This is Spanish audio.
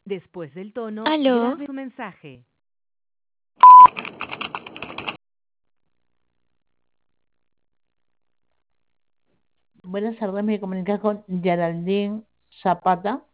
Después del tono, Aló, grabe su mensaje. Buenas tardes, me comunica con Geraldine Zapata.